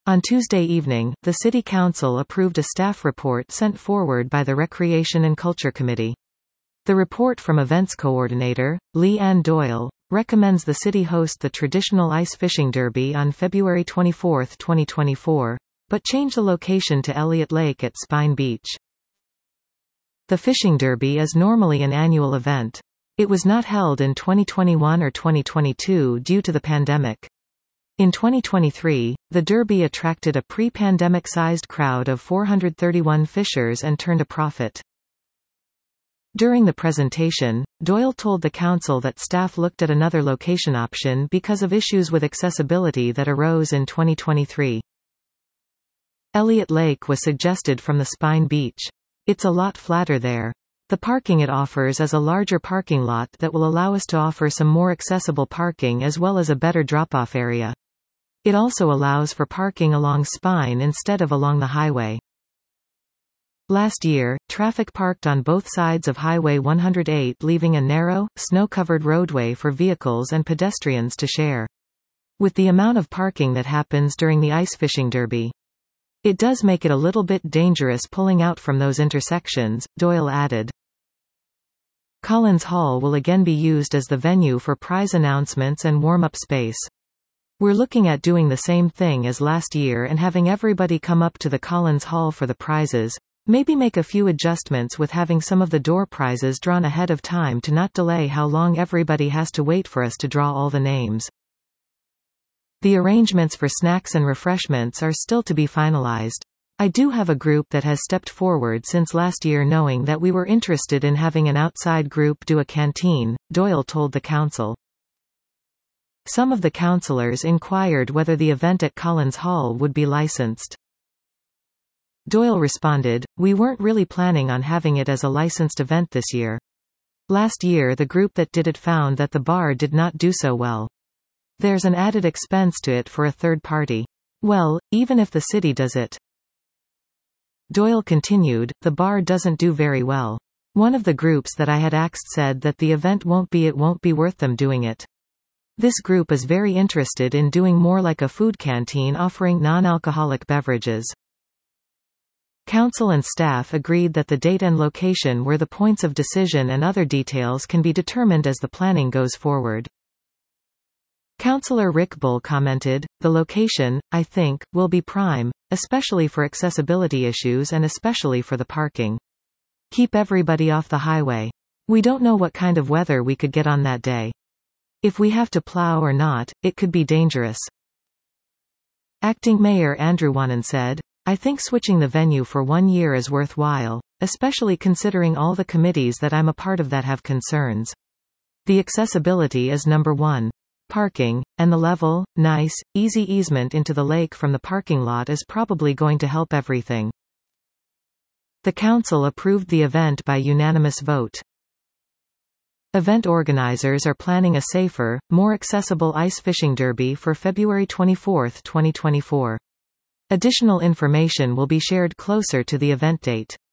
On Tuesday evening, the City Council approved a staff report sent forward by the Recreation and Culture Committee. The report from Events Coordinator, Lee Ann Doyle, recommends the city host the traditional ice fishing derby on February 24, 2024, but change the location to Elliott Lake at Spine Beach. The fishing derby is normally an annual event. It was not held in 2021 or 2022 due to the pandemic. In 2023, the derby attracted a pre-pandemic-sized crowd of 431 fishers and turned a profit. During the presentation, Doyle told the council that staff looked at another location option because of issues with accessibility that arose in 2023. Elliott Lake was suggested from the Spine Beach. It's a lot flatter there. The parking it offers is a larger parking lot that will allow us to offer some more accessible parking as well as a better drop-off area. It also allows for parking along Spine instead of along the highway. Last year, traffic parked on both sides of Highway 108, leaving a narrow, snow-covered roadway for vehicles and pedestrians to share. With the amount of parking that happens during the ice fishing derby, it does make it a little bit dangerous pulling out from those intersections, Doyle added. Collins Hall will again be used as the venue for prize announcements and warm-up space. We're looking at doing the same thing as last year and having everybody come up to the Collins Hall for the prizes, maybe make a few adjustments with having some of the door prizes drawn ahead of time to not delay how long everybody has to wait for us to draw all the names. The arrangements for snacks and refreshments are still to be finalized. I do have a group that has stepped forward since last year knowing that we were interested in having an outside group do a canteen, Doyle told the council. Some of the councillors inquired whether the event at Collins Hall would be licensed. Doyle responded, "We weren't really planning on having it as a licensed event this year. Last year the group that did it found that the bar did not do so well. There's an added expense to it for a third party. Well, even if the city does it." Doyle continued, "The bar doesn't do very well. One of the groups that I had asked said that the event won't be worth them doing it. This group is very interested in doing more like a food canteen offering non-alcoholic beverages." Council and staff agreed that the date and location were the points of decision and other details can be determined as the planning goes forward. Councillor Rick Bull commented, "The location, I think, will be prime, especially for accessibility issues and especially for the parking. Keep everybody off the highway. We don't know what kind of weather we could get on that day. If we have to plow or not, it could be dangerous." Acting Mayor Andrew Wanan said, "I think switching the venue for 1 year is worthwhile, especially considering all the committees that I'm a part of that have concerns. The accessibility is number one. Parking, and the level, nice, easy easement into the lake from the parking lot is probably going to help everything." The council approved the event by unanimous vote. Event organizers are planning a safer, more accessible ice fishing derby for February 24, 2024. Additional information will be shared closer to the event date.